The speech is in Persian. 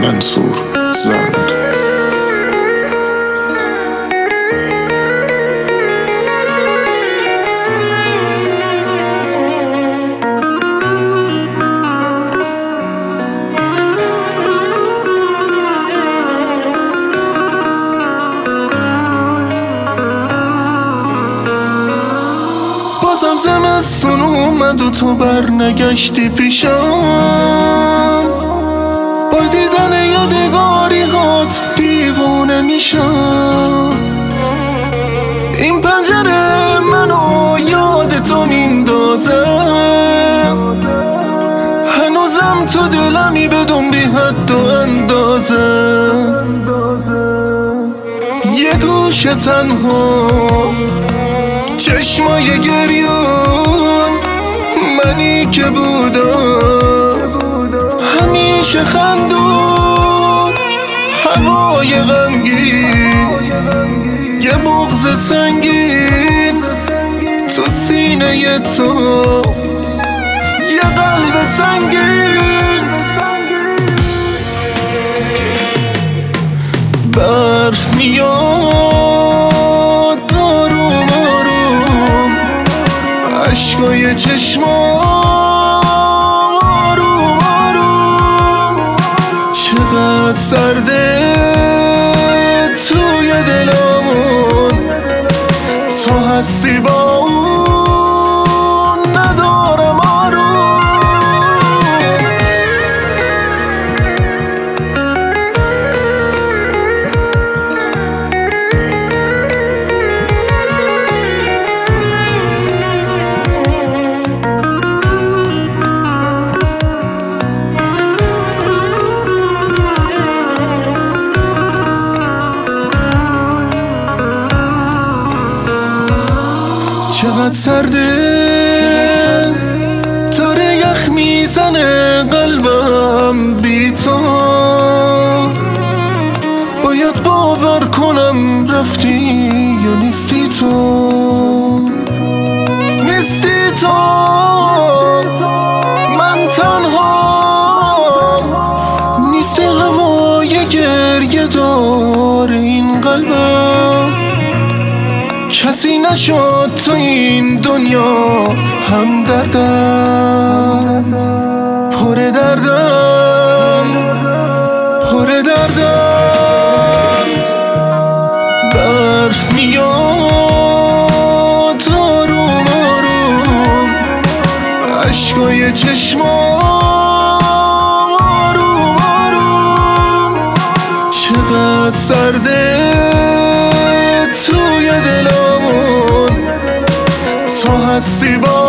منصور زند. بازم زمستون اومد و تو برنگشتی پیشم، با دیدن یادگاری هات دیوونه میشم. این پنجره منو یاد تو میندازه، هنوزم تو دلمی بدون بی حد و اندازه. یه گوشه تنها چشمای گریون، منی که بودم همیشه خندون. هوای غمگین، یه بغض سنگین تو سینه تو، یه قلب سنگین. برف میاد آروم آروم، عشقای چشمام آروم آروم. چقدر سرده توی دلمون، تو هستی با اون ندارم آروم. چقدر سرده داره یخ میزنه قلبم بی تو، باید باور کنم رفتی یا نیستی تو. نیستی تو، من تنها نیستی، هوای گریه داره این قلبم. کسی نشد تو این دنیا هم دردم، پر دردم پر دردم. برف میاد آروم آروم، عشقای چشمام آروم آروم. چقدر سرده توی دلمون، تو هستی با